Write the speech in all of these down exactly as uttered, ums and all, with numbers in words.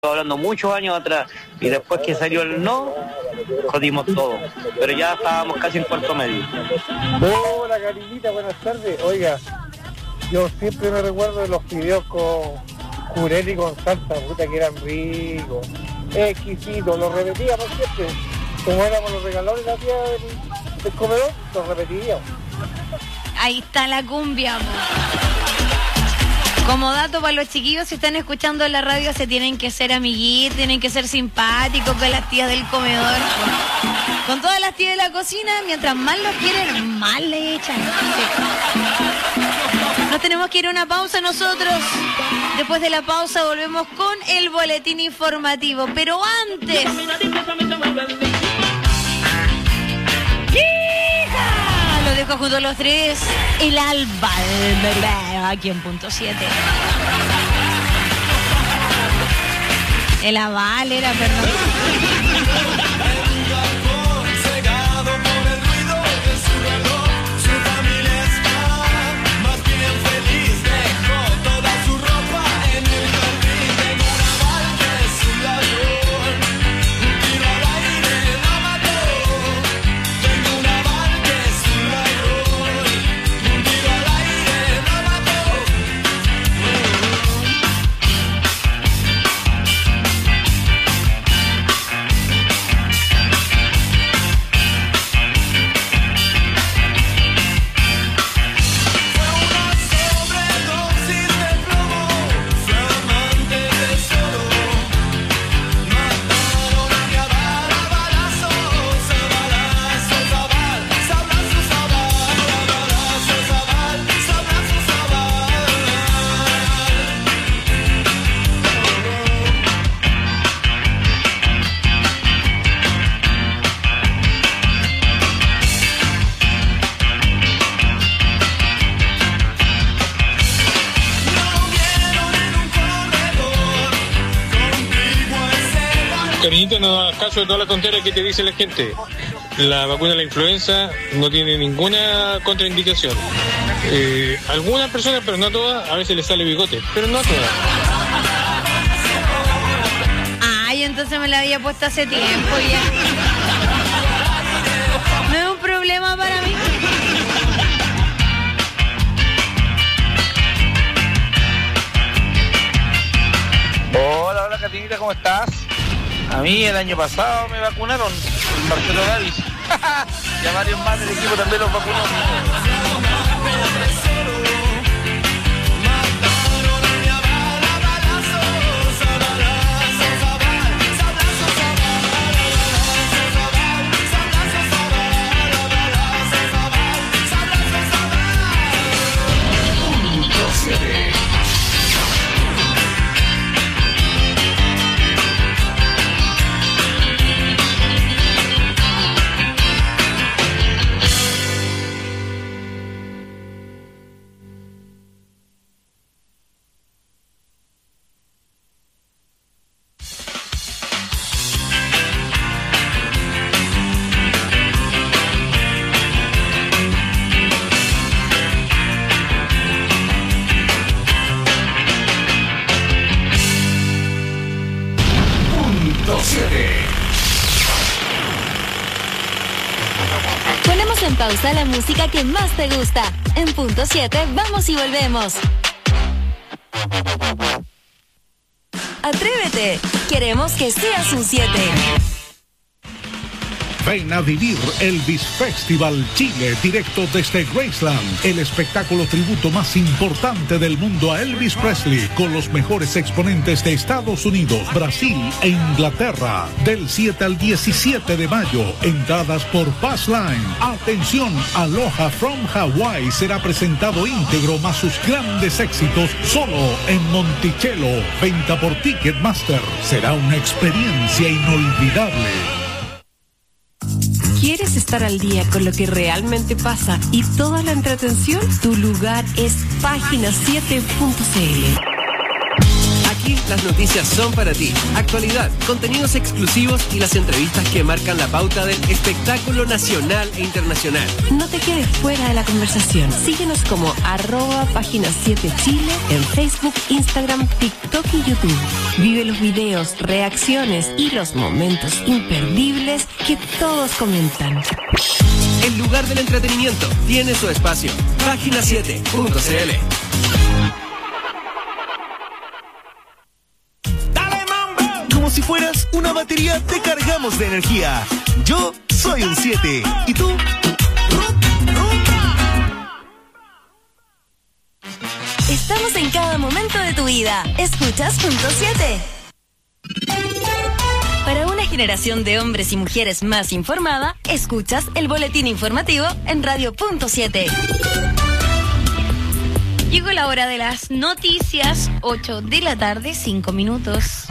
hablando muchos años atrás, y después que salió el no, jodimos todo, pero ya estábamos casi en cuarto medio. Hola Carinita, buenas tardes. Oiga, yo siempre me recuerdo de los fideos con jurel y con salsa, puta que eran ricos, exquisitos, los repetíamos siempre, como éramos los regaladores la tía del, del comedor, los repetíamos. Ahí está la cumbia, po. Como dato para los chiquillos, si están escuchando en la radio, se tienen que ser amiguitos, tienen que ser simpáticos con las tías del comedor. Con todas las tías de la cocina, mientras más los quieren, más le echan. Sí. Nos tenemos que ir a una pausa nosotros. Después de la pausa volvemos con el boletín informativo. Pero antes... Lo dejo junto a los tres. El Alba, aquí en punto siete. El Aval era, perdón. Cariñito, no hagas caso de toda la tontería que te dice la gente. La vacuna de la influenza no tiene ninguna contraindicación. Eh, algunas personas, pero no a todas, a veces les sale bigote, pero no a todas. Ay, entonces me la había puesto hace tiempo ya. No es un problema para mí. Hola, hola Catinita, ¿cómo estás? A mí el año pasado me vacunaron, Marcelo Gavis. Ya varios más del equipo también los vacunó. Ponemos en pausa la música que más te gusta. En punto siete, vamos y volvemos. Atrévete, queremos que seas un siete. Ven a vivir Elvis Festival Chile, directo desde Graceland, el espectáculo tributo más importante del mundo a Elvis Presley, con los mejores exponentes de Estados Unidos, Brasil e Inglaterra, del siete al diecisiete de mayo, entradas por Passline. Atención, Aloha from Hawaii será presentado íntegro más sus grandes éxitos solo en Monticello, venta por Ticketmaster. Será una experiencia inolvidable. ¿Quieres estar al día con lo que realmente pasa y toda la entretención? Tu lugar es página siete punto c l. Aquí las noticias son para ti. Actualidad, contenidos exclusivos y las entrevistas que marcan la pauta del espectáculo nacional e internacional. No te quedes fuera de la conversación. Síguenos como arroba página siete Chile en Facebook, Instagram, TikTok y YouTube. Vive los videos, reacciones y los momentos imperdibles que todos comentan. El lugar del entretenimiento tiene su espacio. página siete punto c l. Como si fueras una batería, te cargamos de energía. Yo soy un siete. ¿Y tú? Estamos en cada momento de tu vida. Escuchas Punto siete. Para una generación de hombres y mujeres más informada, escuchas el boletín informativo en Radio Punto siete. Llegó la hora de las noticias, ocho de la tarde, cinco minutos.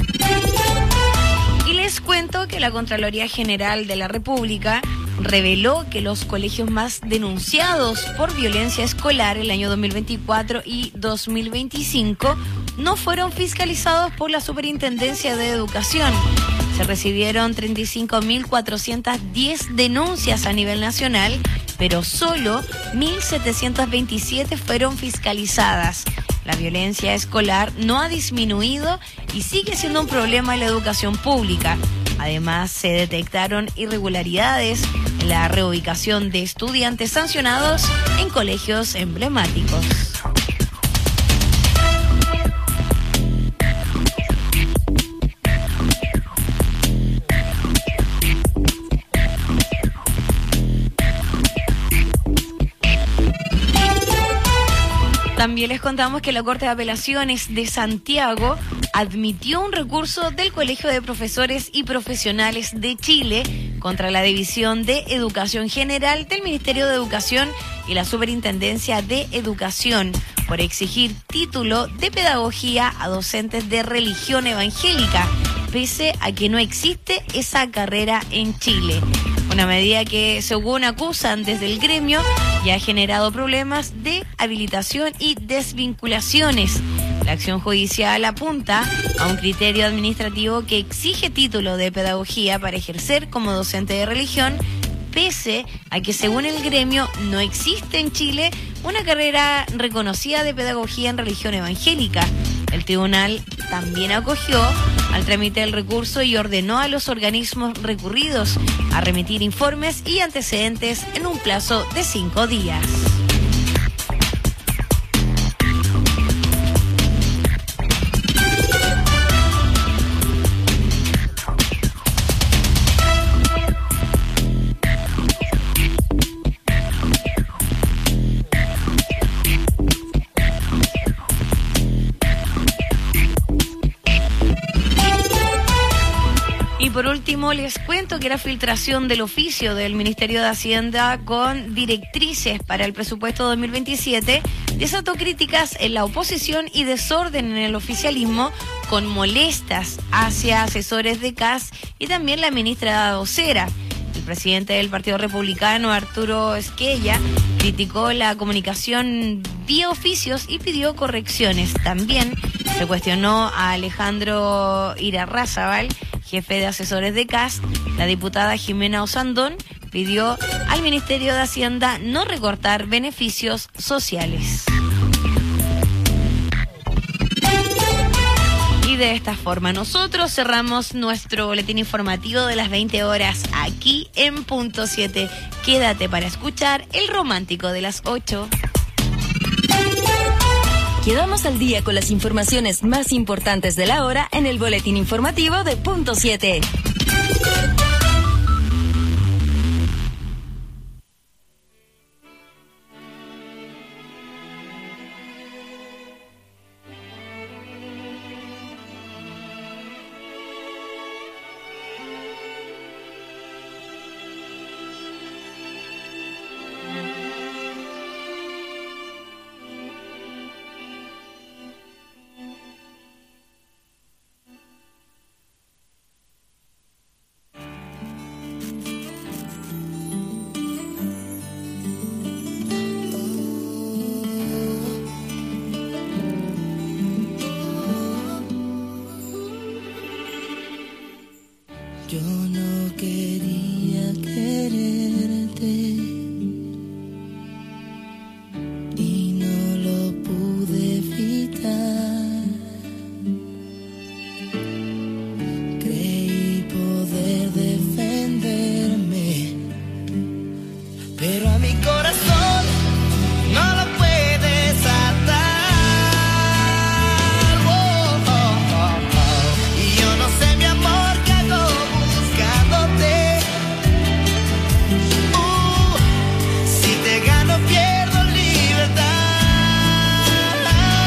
Y les cuento que la Contraloría General de la República reveló que los colegios más denunciados por violencia escolar el año dos mil veinticuatro y dos mil veinticinco no fueron fiscalizados por la Superintendencia de Educación. Se recibieron treinta y cinco mil cuatrocientas diez denuncias a nivel nacional, pero solo mil setecientas veintisiete fueron fiscalizadas. La violencia escolar no ha disminuido y sigue siendo un problema en la educación pública. Además, se detectaron irregularidades en la reubicación de estudiantes sancionados en colegios emblemáticos. También les contamos que la Corte de Apelaciones de Santiago admitió un recurso del Colegio de Profesores y Profesionales de Chile contra la División de Educación General del Ministerio de Educación y la Superintendencia de Educación por exigir título de pedagogía a docentes de religión evangélica, pese a que no existe esa carrera en Chile. Una medida que, según acusan desde el gremio, ya ha generado problemas de habilitación y desvinculaciones. La acción judicial apunta a un criterio administrativo que exige título de pedagogía para ejercer como docente de religión, pese a que, según el gremio, no existe en Chile una carrera reconocida de pedagogía en religión evangélica. El tribunal también acogió al trámite del recurso y ordenó a los organismos recurridos a remitir informes y antecedentes en un plazo de cinco días. Por último, les cuento que la filtración del oficio del Ministerio de Hacienda con directrices para el presupuesto dos mil veintisiete desató críticas en la oposición y desorden en el oficialismo, con molestas hacia asesores de C A S y también la ministra vocera. El presidente del Partido Republicano, Arturo Esquella, criticó la comunicación vía oficios y pidió correcciones. También se cuestionó a Alejandro Irarrázaval, jefe de asesores de C A S. La diputada Jimena Osandón pidió al Ministerio de Hacienda no recortar beneficios sociales. Y de esta forma nosotros cerramos nuestro boletín informativo de las veinte horas aquí en Punto siete. Quédate para escuchar el romántico de las ocho. Quedamos al día con las informaciones más importantes de la hora en el boletín informativo de Punto siete. Yo no quería quererte y no lo pude evitar. Creí poder defenderme, pero a mi corazón no lo puedes atar. Oh, oh, oh, oh. Y yo no sé, mi amor, qué hago buscándote. Uh, si te gano pierdo libertad.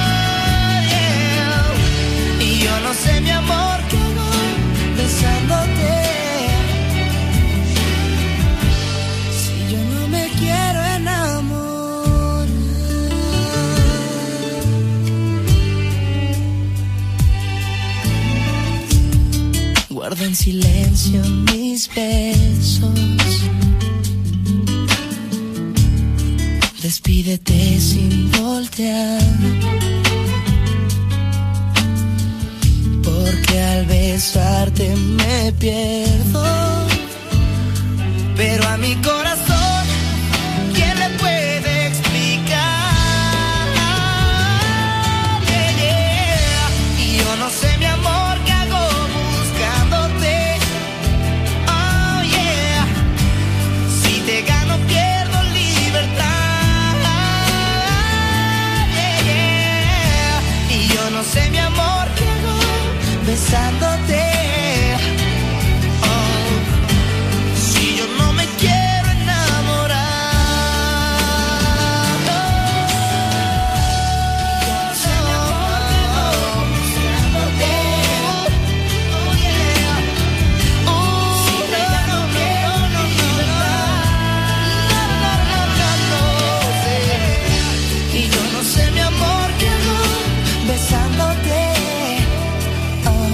Yeah. Y yo no sé, mi amor, qué hago besándote. Si yo no me quiero enamorar. Guarda en silencio mis besos. Despídete sin voltear. Porque al besarte me pierdo. Pero a mi corazón, ¿quién le puede explicar? Yeah, yeah. Y yo no sé, mi amor, qué hago buscándote. Oh, yeah. Si te gano, pierdo libertad. Yeah, yeah. Y yo no sé, mi amor, qué hago besándote. Oh, si yo no me quiero enamorar. Oh, buscándote. Oh, yeah. Oh, si te gano, pierdo libertad. No, no, no, no, no, sé. Y yo no sé, mi amor, qué hago besándote. Oh,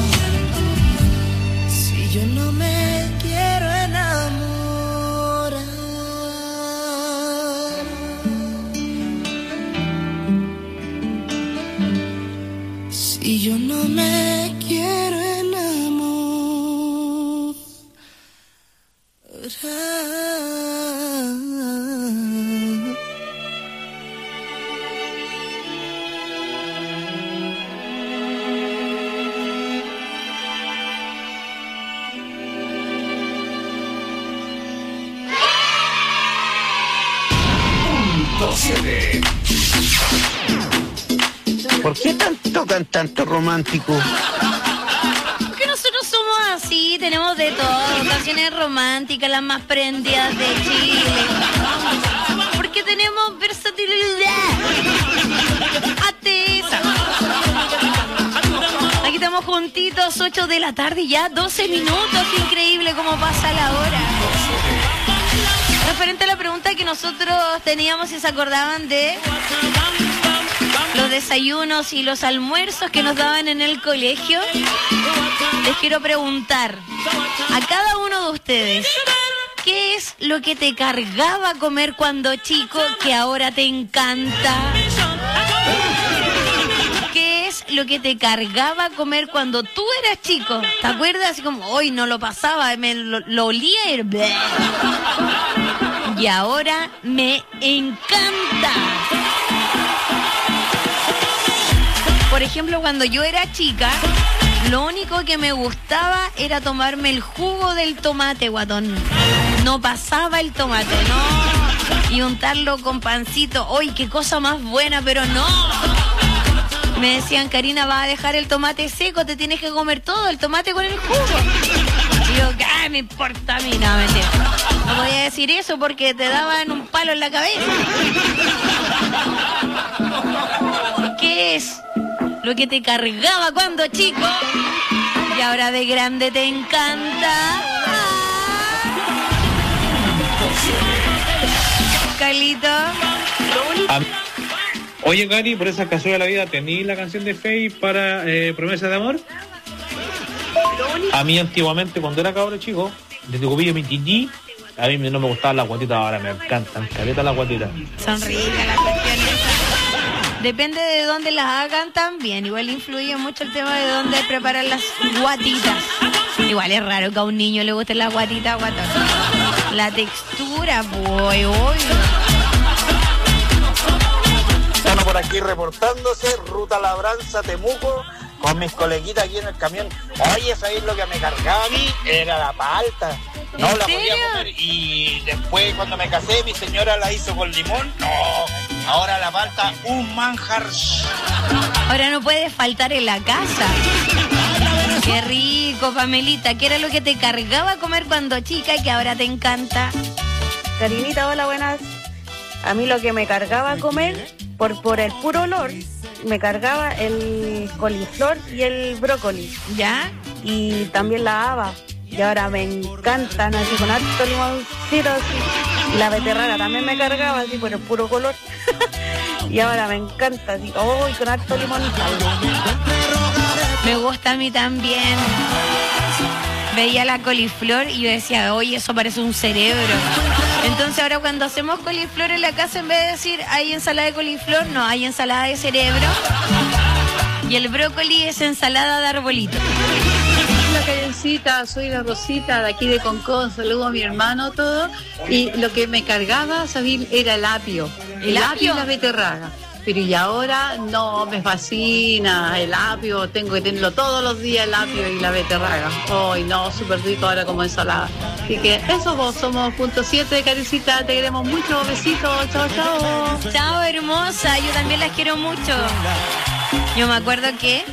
si yo no me quiero enamorar. Si yo no me quiero enamorar. ¿Por qué tanto cantante romántico? Porque nosotros somos así, tenemos de todo, canciones románticas, las más prendidas de Chile. Porque tenemos versatilidad. Atesa. Aquí estamos juntitos, ocho de la tarde, ya doce minutos, increíble cómo pasa la hora. Referente a la pregunta que nosotros teníamos, si se acordaban de los desayunos y los almuerzos que nos daban en el colegio, les quiero preguntar a cada uno de ustedes, ¿qué es lo que te cargaba comer cuando chico que ahora te encanta? ¿Qué es lo que te cargaba comer cuando tú eras chico? ¿Te acuerdas? Así como, hoy no lo pasaba, me lo, lo olía y... y ahora me encanta. Por ejemplo, cuando yo era chica, lo único que me gustaba era tomarme el jugo del tomate, guatón. No pasaba el tomate, no. Y untarlo con pancito. ¡Ay, qué cosa más buena! Pero no. Me decían, Karina, vas a dejar el tomate seco, te tienes que comer todo el tomate con el jugo. Y yo, ¿qué me importa a mí? No, mentira. No voy a decir eso porque te daban un palo en la cabeza. ¿Qué es lo que te cargaba cuando chico y ahora de grande te encanta? Carlito. A- Oye, Cari, por esa casualidad de la vida, ¿tení la canción de Faye para eh, Promesa de Amor? A mí antiguamente, cuando era cabro chico, desde que vi mi tití, a mí no me gustaban las guatitas, ahora me encantan, caleta las guatitas. Son ricas las cuestiones. Depende de dónde las hagan también. Igual influye mucho el tema de dónde preparan las guatitas. Igual es raro que a un niño le guste la guatita guatón. La textura, boy, hoy. Estamos por aquí reportándose, ruta Labranza, Temuco, con mis coleguitas aquí en el camión. Oye, ¿sabéis lo que me cargaba a mí? Era la palta. No la podía comer. Y después, cuando me casé, mi señora la hizo con limón. No, ahora la palta, un manjar. Ahora no puede faltar en la casa. Qué rico, Pamelita. ¿Qué era lo que te cargaba comer cuando chica y que ahora te encanta? Karinita, hola, buenas. A mí lo que me cargaba comer, por, por el puro olor, me cargaba el coliflor y el brócoli. ¿Ya? Y también la haba. Y ahora me encantan, así con harto limoncito, así. Y la beterraga también me cargaba, así por el puro color. Y ahora me encanta, así, oh, y con harto limón y sal. Me gusta a mí también. Veía la coliflor y yo decía, oye, eso parece un cerebro. Entonces ahora cuando hacemos coliflor en la casa, en vez de decir hay ensalada de coliflor, no, hay ensalada de cerebro. Y el brócoli es ensalada de arbolito. Hola, Karencita, soy la Rosita de aquí de Concón, saludo a mi hermano, todo. Y lo que me cargaba, ¿sabes? Era el apio. El, el apio y la beterraga. Pero y ahora no, me fascina el apio, tengo que tenerlo todos los días, el apio y la beterraga. Ay, oh, no, súper rico ahora como ensalada. Así que eso, vos somos punto siete, Karencita, te queremos mucho, besitos, chao, chao. Chao, hermosa, yo también las quiero mucho. Yo me acuerdo que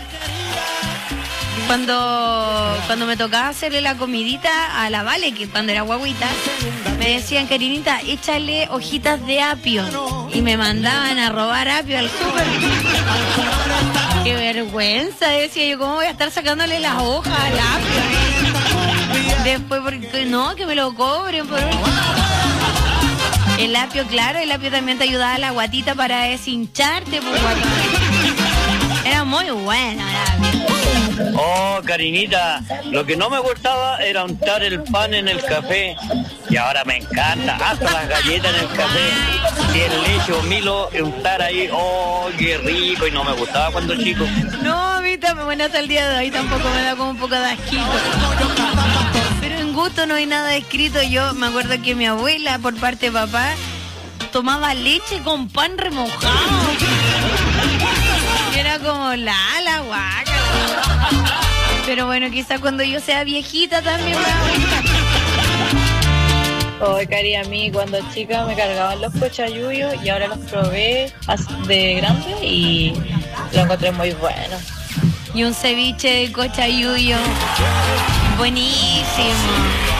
cuando, cuando me tocaba hacerle la comidita a la Vale, que cuando era guaguita, me decían, Karinita, échale hojitas de apio. Y me mandaban a robar apio al súper. Qué vergüenza, decía yo, ¿cómo voy a estar sacándole las hojas al apio? Después, porque no, que me lo cobren por un... El apio, claro, el apio también te ayudaba a la guatita para deshincharte, por guatita. Era muy bueno el apio. Oh, Karinita, lo que no me gustaba era untar el pan en el café. Y ahora me encanta, hasta las galletas en el café. Y el leche o Milo, untar ahí, oh, qué rico. Y no me gustaba cuando chico. No, a mí también, bueno, hasta el día de hoy tampoco me da como un poco de asquito. Pero en gusto no hay nada escrito. Yo me acuerdo que mi abuela, por parte de papá, tomaba leche con pan remojado. Y era como la, la guaca. Pero bueno, quizás cuando yo sea viejita también me va a gustar. Oh, Cari, a mí cuando chica me cargaban los cochayuyos y ahora los probé de grande y lo encontré muy bueno. Y un ceviche de cochayuyo. Buenísimo.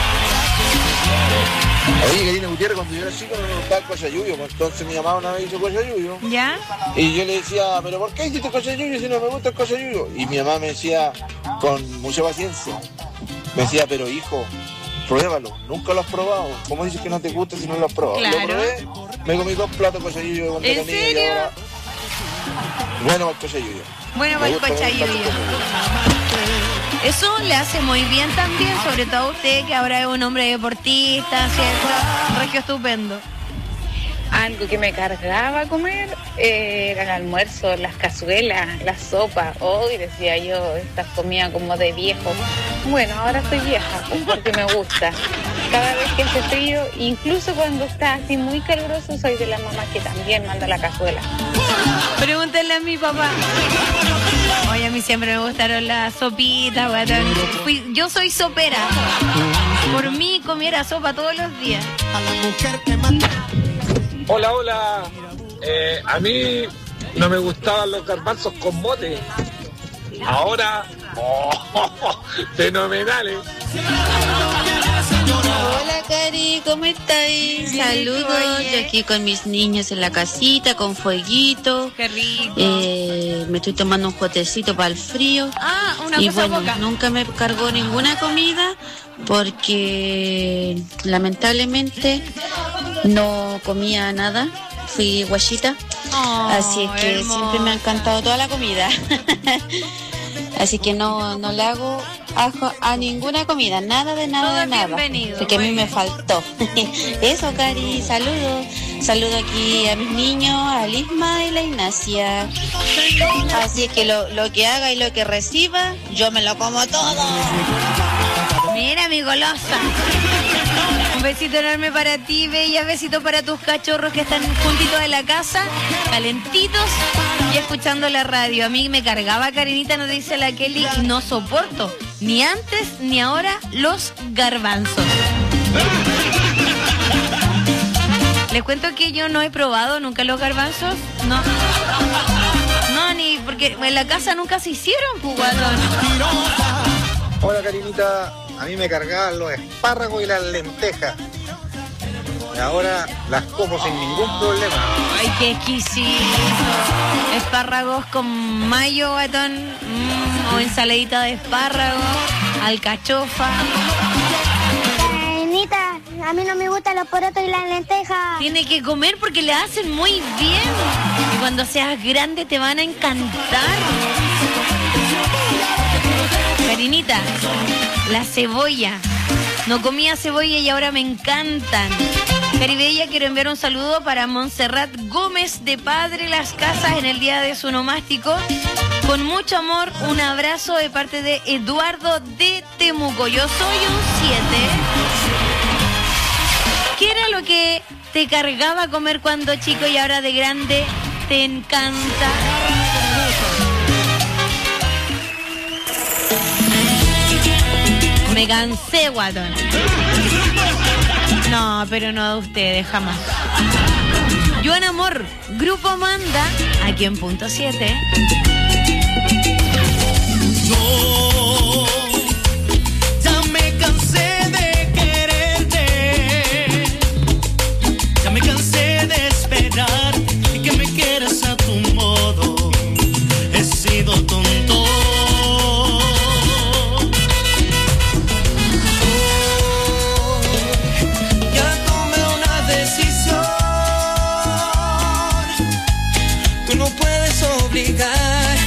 Oye, Karina Gutiérrez, cuando yo era chico no me gustaba el cochayuyo, pues entonces mi mamá una vez hizo cochayuyo. ¿Ya? Y yo le decía, ¿pero por qué hiciste cochayuyo si no me gusta el cochayuyo? Y mi mamá me decía, con mucha paciencia, me decía, pero hijo, pruébalo, nunca lo has probado. ¿Cómo dices que no te gusta si no lo has probado? Claro. Lo probé, me comí dos platos de cochayuyo cuando era niña y ahora... Bueno, para el cochayuyo. Bueno, para el cochayuyo. Eso le hace muy bien también, sobre todo a usted que ahora es un hombre deportista, ¿cierto? Regio estupendo. Algo que me cargaba a comer eh, era el almuerzo, las cazuelas, la sopa. Hoy decía yo, estas comidas como de viejo. Bueno, ahora estoy vieja porque me gusta. Cada vez que hace frío, incluso cuando está así muy caluroso, soy de las mamás que también manda la cazuela. Pregúntenle a mi papá. Oye, a mí siempre me gustaron las sopitas, guatón. Fui, yo soy sopera. Por mí comiera sopa todos los días. A la mujer que mata. Hola, hola. Eh, a mí no me gustaban los garbanzos con mote. Ahora, oh, oh, oh, fenomenales. Hola, Cari, ¿cómo estáis? Saludos, yo aquí con mis niños en la casita, con fueguito. Qué rico. Eh, me estoy tomando un jotecito para el frío. Ah, una y cosa bueno, poca. Nunca me cargó ninguna comida porque lamentablemente no comía nada. Fui guachita. Oh, así es que hermoso. siempre me ha encantado toda la comida. Así que no, no le hago ajo a ninguna comida, nada de nada Todo de nada. bienvenido, Porque a mí muy me bien. faltó. Eso, Cari, saludos. Saludo aquí a mis niños, a Lisma y la Ignacia. Así es que lo, lo que haga y lo que reciba, yo me lo como todo. golosa. Un besito enorme para ti, bella. Besito para tus cachorros que están juntitos de la casa, calentitos y escuchando la radio. A mí me cargaba, Karinita, nos dice la Kelly, y no soporto ni antes ni ahora los garbanzos. Les cuento que yo no he probado nunca los garbanzos. No. No, ni porque en la casa nunca se hicieron, jugador. Hola, Karinita. A mí me cargaban los espárragos y las lentejas. Y ahora las como sin ningún problema. Ay, qué exquisito. Espárragos con mayo, guatón. Mm, o ensaladita de espárragos, alcachofa. Karinita, a mí no me gustan los porotos y las lentejas. Tiene que comer porque le hacen muy bien. Y cuando seas grande te van a encantar. Karinita, la cebolla. No comía cebolla y ahora me encantan. Caribella, quiero enviar un saludo para Montserrat Gómez de Padre Las Casas en el día de su nomástico. Con mucho amor, un abrazo de parte de Eduardo de Temuco. Yo soy un siete. ¿Qué era lo que te cargaba comer cuando chico y ahora de grande te encanta? Me cansé, guatón. No, pero no de ustedes, jamás. Joan Amor, Grupo Amanda, aquí en punto siete. Yo ya me cansé de quererte, ya me cansé de esperar y que me quieras a tu modo. He sido tonto. Obligar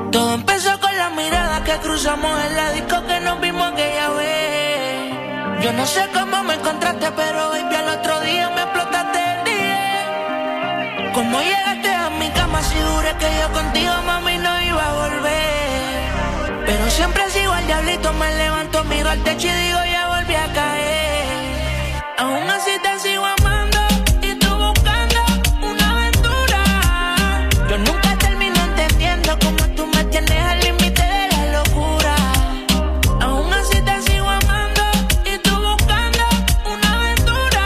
Todo empezó con la mirada que cruzamos en la disco que nos vimos aquella vez. Yo no sé cómo me encontraste, pero baby al otro día me explotaste el día. Cómo llegaste a mi cama si juré que yo contigo, mami, no iba a volver. Pero siempre sigo al diablito, me levanto, miro al techo y digo ya volví a caer. Aún así te sigo amando y tú buscando una aventura. Yo nunca termino entendiendo cómo tú me tienes al límite de la locura. Aún así te sigo amando y tú buscando una aventura.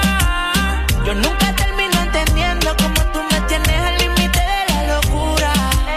Yo nunca termino entendiendo cómo tú me tienes al límite de la locura.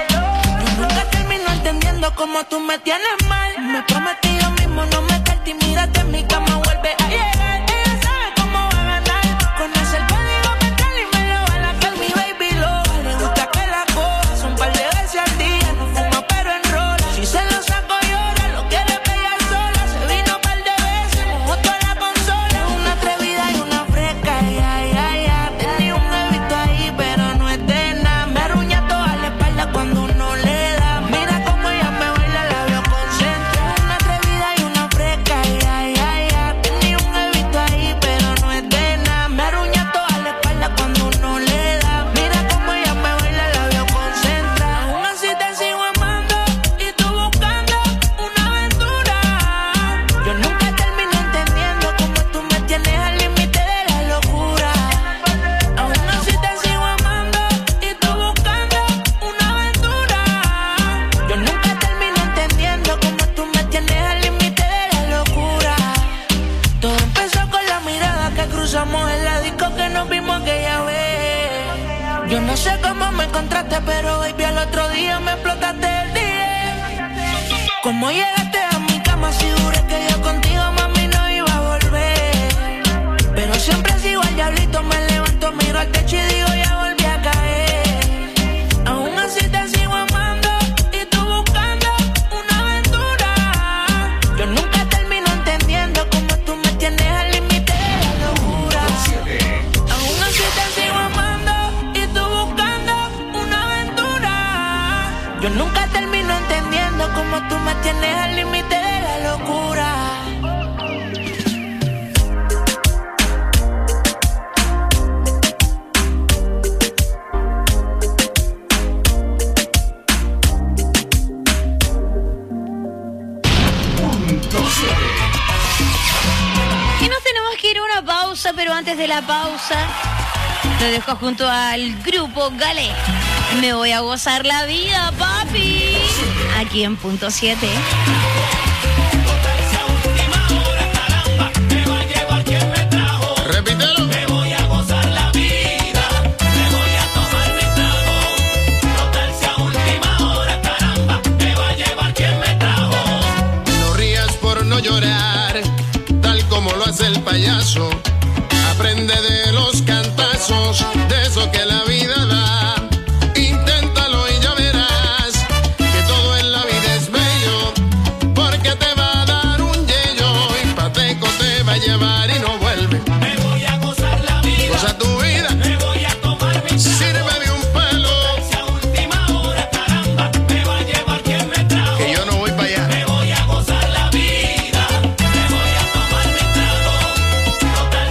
Yo nunca termino entendiendo cómo tú me tienes mal. Me prometí yo mismo no meterte y mírate en mi cama, vuelve a llegar. Ella sabe cómo va a ganar. Conoce el código mental y me lo va a la mi baby loca. Le gusta que la cojas un par de veces al día. No fuma pero enrola. Si se lo saco llora, lo quiere pegar sola. Se vino un par de veces, mojó toda la consola. Es una atrevida y una fresca, ya, ya, ya. Tenía un bebito ahí pero no es de nada. Me arruña toda la espalda cuando uno le da. Mira cómo ella me baila, la veo concentrada. Una atrevida y una fresca, ya, ya, ya. Tenía un bebito ahí pero no es de nada. Me arruña toda la espalda cuando uno le da. Mira cómo ella me baila, la veo concentrada. Aún así te sigo amando y tú buscando una aventura. Yo nunca termino entendiendo cómo tú me tienes al límite de la locura. Aún así te sigo amando y tú buscando una aventura. Yo nunca termino entendiendo cómo tú me tienes al límite de la locura. Todo empezó con la mirada que cruzamos en la disco que nos vimos aquella vez. Yo no sé cómo me encontraste, pero baby al otro día me explotaste el día. Cómo llegaste a mi cama si juré que yo contigo, mami, no iba a volver. Pero siempre sigo al diablito, me levanto, miro al techo y digo ya volví a caer. Aún así te sigo amando y tú buscando una aventura. Yo nunca termino entendiendo cómo tú me tienes al límite de la locura. Aún así te sigo amando y tú buscando una aventura. Yo nunca termino entendiendo cómo tú me tienes al límite de la locura. Y nos tenemos que ir a una pausa, pero antes de la pausa, lo dejo junto al grupo Galé. Me voy a gozar la vida, papi. Aquí en punto siete. Repítelo. Me voy a gozar la vida, me voy a tomar mi trago. Total si a última hora, caramba, me va a llevar quien me trajo. No rías por no llorar, tal como lo hace el payaso. Aprende de los cantazos, de eso que la vida da. Inténtalo y ya verás que todo en la vida es bello, porque te va a dar un yello y pateco te va a llevar y no vuelve. Me voy a gozar la vida, goza tu vida, me voy a tomar mi trago. Sírveme un pelo, si a última hora, caramba, me va a llevar quien me trajo. Que yo no voy para allá. Me voy a gozar la vida, me voy a tomar mi trago. Total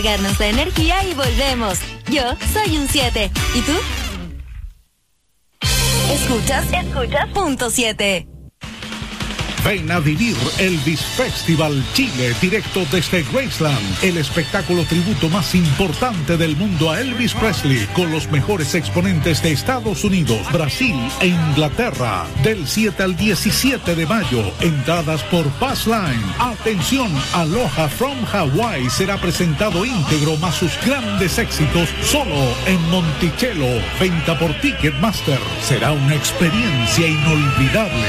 recargarnos la energía y volvemos. Yo soy un siete. ¿Y tú? Escuchas, escuchas, punto siete. Ven a vivir Elvis Festival Chile, directo desde Graceland, el espectáculo tributo más importante del mundo a Elvis Presley, con los mejores exponentes de Estados Unidos, Brasil e Inglaterra, del siete al diecisiete de mayo, entradas por Passline. Atención, Aloha from Hawaii será presentado íntegro más sus grandes éxitos solo en Monticello, venta por Ticketmaster. Será una experiencia inolvidable.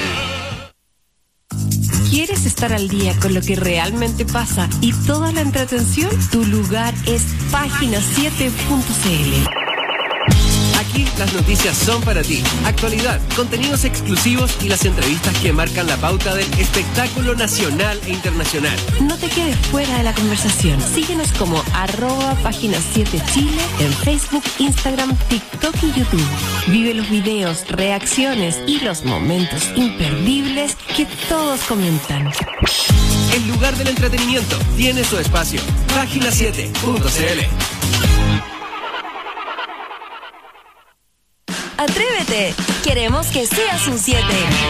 ¿Quieres estar al día con lo que realmente pasa y toda la entretención? Tu lugar es página siete punto c l. Aquí las noticias son para ti. Actualidad, contenidos exclusivos y las entrevistas que marcan la pauta del espectáculo nacional e internacional. No te quedes fuera de la conversación. Síguenos como arroba página siete Chile en Facebook, Instagram, TikTok y YouTube. Vive los videos, reacciones y los momentos imperdibles que todos comentan. El lugar del entretenimiento tiene su espacio. página siete punto c l. Atrévete, queremos que seas un siete.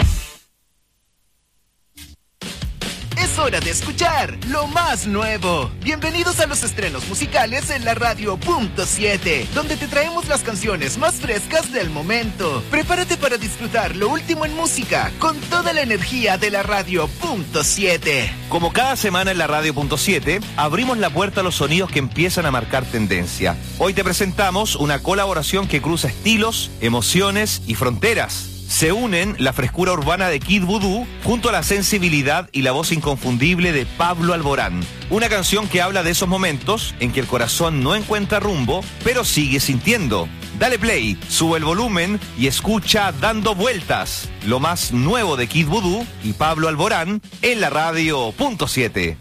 Es hora de escuchar lo más nuevo. Bienvenidos a los estrenos musicales en la radio punto siete, donde te traemos las canciones más frescas del momento. Prepárate para disfrutar lo último en música con toda la energía de la radio punto siete. Como cada semana en la radio punto siete, abrimos la puerta a los sonidos que empiezan a marcar tendencia. Hoy te presentamos una colaboración que cruza estilos, emociones y fronteras. Se unen la frescura urbana de Kid Voodoo junto a la sensibilidad y la voz inconfundible de Pablo Alborán. Una canción que habla de esos momentos en que el corazón no encuentra rumbo, pero sigue sintiendo. Dale play, sube el volumen y escucha Dando Vueltas, lo más nuevo de Kid Voodoo y Pablo Alborán en la radio punto siete.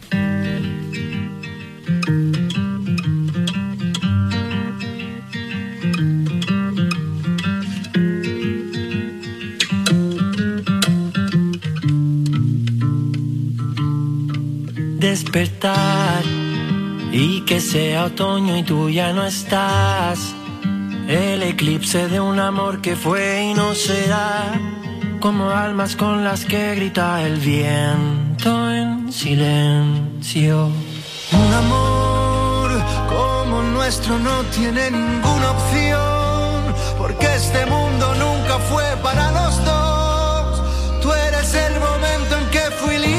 Despertar y que sea otoño y tú ya no estás. El eclipse de un amor que fue y no será. Como almas con las que grita el viento en silencio. Un amor como el nuestro no tiene ninguna opción, porque este mundo nunca fue para los dos. Tú eres el momento en que fui libre.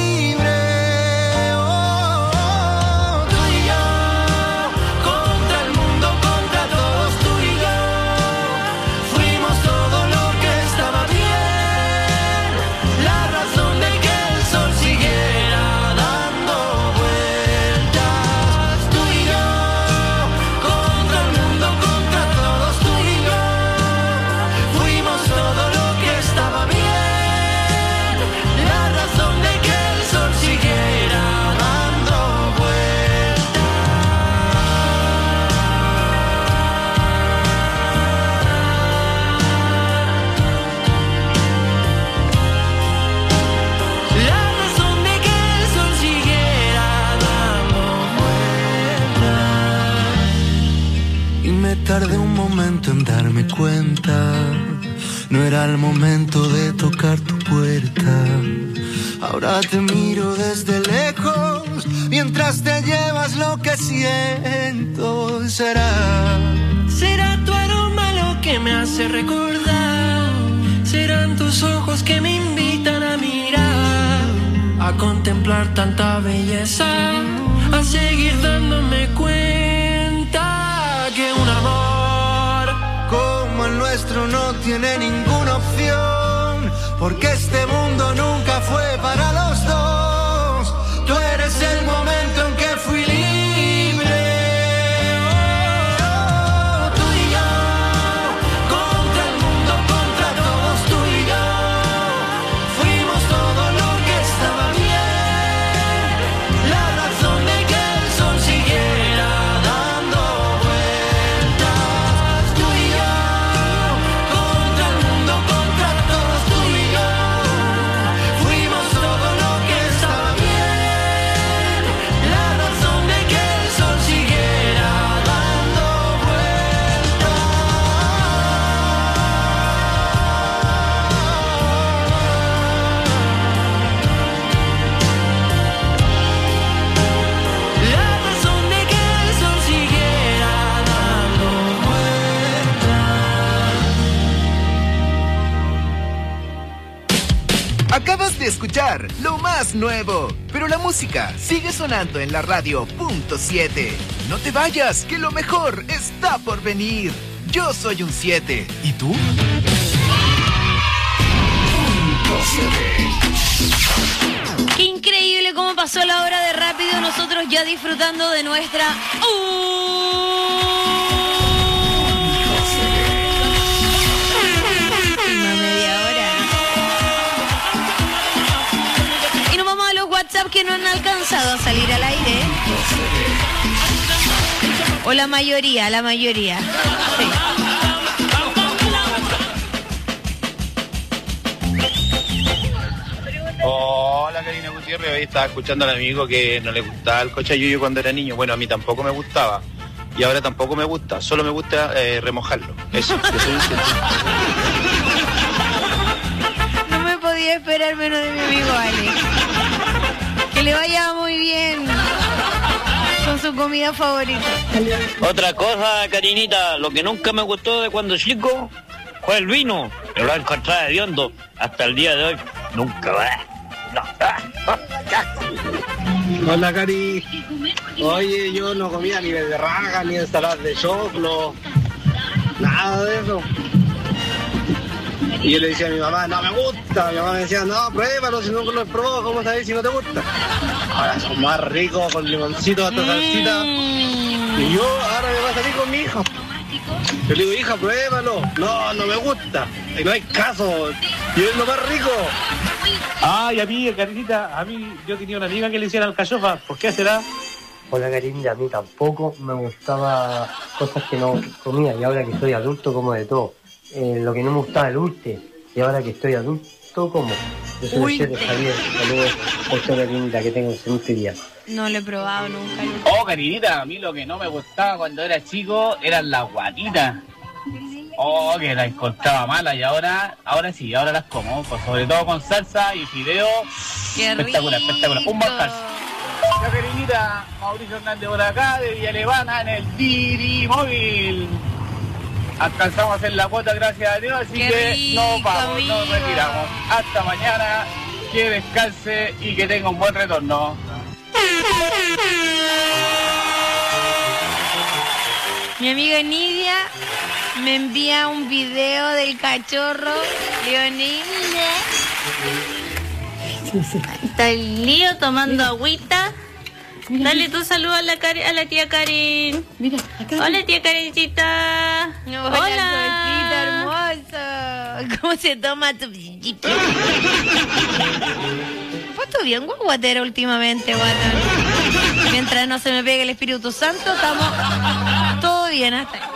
Tardé un momento en darme cuenta, no era el momento de tocar tu puerta. Ahora te miro desde lejos, mientras te llevas lo que siento. Será, será tu aroma lo que me hace recordar. Serán tus ojos que me invitan a mirar, a contemplar tanta belleza, a seguir dándome cuenta que un amor como el nuestro no tiene ninguna opción, porque este mundo nunca fue para los dos. Tú eres el momento en que fui libre. Oh, tú y yo, contra el mundo, contra todos, tú y yo. Fuimos todo lo que estaba bien, la razón de que el sol siguiera dando vueltas. Tú y yo, contra el mundo, contra todos, tú y yo. Fuimos todo lo Acabas de escuchar lo más nuevo, pero la música sigue sonando en la radio punto siete. No te vayas, que lo mejor está por venir. Yo soy un siete. ¿Y tú? Qué increíble cómo pasó la hora de rápido, nosotros ya disfrutando de nuestra última media hora. Y nos vamos a los WhatsApp que no han alcanzado a salir al aire. O la mayoría, la mayoría. Sí. Hola Karina Gutiérrez, hoy estaba escuchando al amigo que no le gustaba el cochayuyo cuando era niño. Bueno, a mí tampoco me gustaba y ahora tampoco me gusta, solo me gusta eh, remojarlo. Eso, yo soy un ciento. No me podía esperar menos de mi amigo Alex. Que le vaya muy bien con su comida favorita. Otra cosa, Karinita, lo que nunca me gustó de cuando chico fue el vino. Pero lo encontraba hediondo hasta el día de hoy. Nunca va. No. Hola, Cari. Oye, yo no comía ni beterraga, ni ensaladas de choclo, nada de eso. Y yo le decía a mi mamá, no me gusta. Mi mamá me decía, no, pruébalo, si nunca lo he probado, ¿cómo sabes si no te gusta? Ahora son más ricos con limoncito, hasta salsita. Y yo ahora me voy a salir con mi hija. Yo le digo, hija, pruébalo. No, no me gusta. Y no hay caso. Y es lo más rico. Ay, a mí, Karinita, a mí, yo tenía una amiga que le hiciera alcachofa. ¿Por qué será? Hola, Karinita, a mí tampoco me gustaba cosas que no comía. Y ahora que soy adulto, como de todo. Eh, lo que no me gustaba el ulte. Y ahora que estoy adulto, como. Yo soy el chef Javier. Saludos, ocho Karinita, que tengo un excelente día. No lo he probado nunca. Oh, Karinita, a mí lo que no me gustaba cuando era chico eran las guatitas. Oh, que las encontraba malas y ahora, ahora sí, ahora las como, pues sobre todo con salsa y fideo. Qué espectacular, rico. espectacular. Un bancarse. Ya, Karinita, Mauricio Hernández por acá, de Villalevana, en el Diri Móvil. Alcanzamos a hacer la cuota, gracias a Dios, así Qué que rico, nos vamos, amigo. nos retiramos. Hasta mañana, que descanse y que tenga un buen retorno. Mi amiga Nidia me envía un video del cachorro. Leonina. Está el lío tomando agüita. Dale tu saludo a la, Cari- a la tía Karin. Mira, acá. Hola, tía Karincita. Hola, Hola. cosita hermoso. ¿Cómo se toma tu pichito? Puesto bien guaguatero últimamente, guatón. Mientras no se me pegue el Espíritu Santo, estamos todo bien hasta ahí.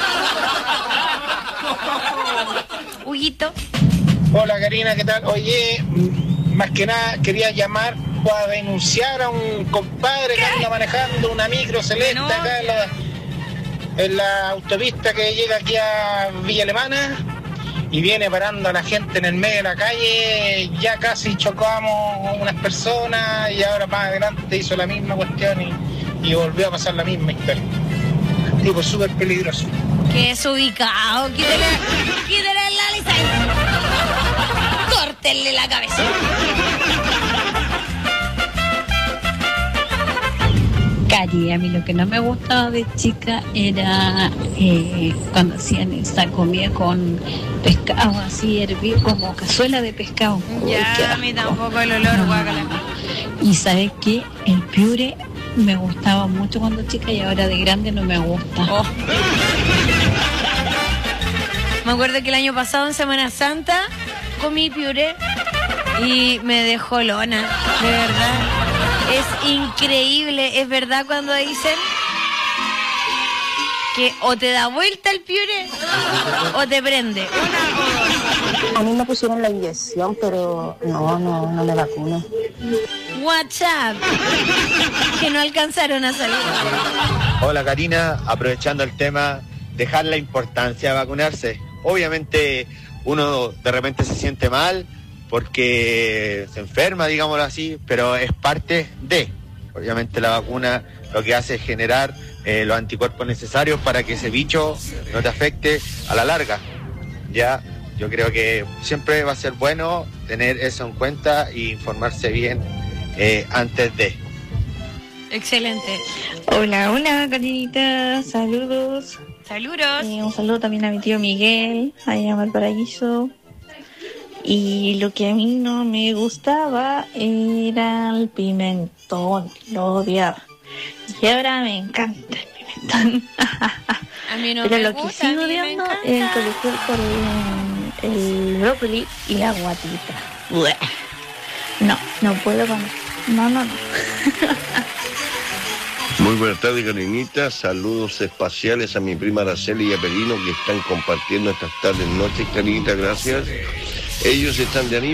Huguito. Hola Karina, ¿qué tal? Oye, más que nada quería llamar para denunciar a un compadre que anda manejando una micro celeste no. acá en la, en la autopista que llega aquí a Villa Alemana y viene parando a la gente en el medio de la calle. Ya casi chocamos a unas personas y ahora más adelante hizo la misma cuestión y, y volvió a pasar la misma historia. Tipo súper peligroso. Que es ubicado. Quítale, quítale la licencia. Córtenle la cabeza. Cari, a mí lo que no me gustaba de chica era eh, cuando hacían esa comida con pescado así hervido, como cazuela de pescado. Ya, Uy, a mí tampoco el olor, guácala. Y sabes qué, el piure me gustaba mucho cuando chica y ahora de grande no me gusta. Oh. Me acuerdo que el año pasado en Semana Santa comí piuré y me dejó lona, de verdad. Es increíble, es verdad cuando dicen que o te da vuelta el piuré o te prende. A mí me pusieron la inyección, pero no, no, no me vacuno. WhatsApp, que no alcanzaron a salir. Hola Karina, aprovechando el tema, dejar la importancia de vacunarse. Obviamente uno de repente se siente mal porque se enferma, digámoslo así, pero es parte de, obviamente la vacuna lo que hace es generar eh, los anticuerpos necesarios para que ese bicho no te afecte a la larga, ya, yo creo que siempre va a ser bueno tener eso en cuenta e informarse bien eh, antes de. Excelente. Hola, hola, Karinita, saludos. Saludos. Eh, un saludo también a mi tío Miguel, allá en Valparaíso. Y lo que a mí no me gustaba era el pimentón, lo odiaba. Y ahora me encanta el pimentón. A mí no Pero me lo gusta, que sigo a mí me odiando encanta. es el colesterol por el, el brócoli y la guatita. Bueh. No, no puedo comer. No, no, no. Muy buenas tardes, Karinita. Saludos espaciales a mi prima Araceli y a Perino que están compartiendo estas tardes, noches, Karinita, gracias. Ellos están de aniversario.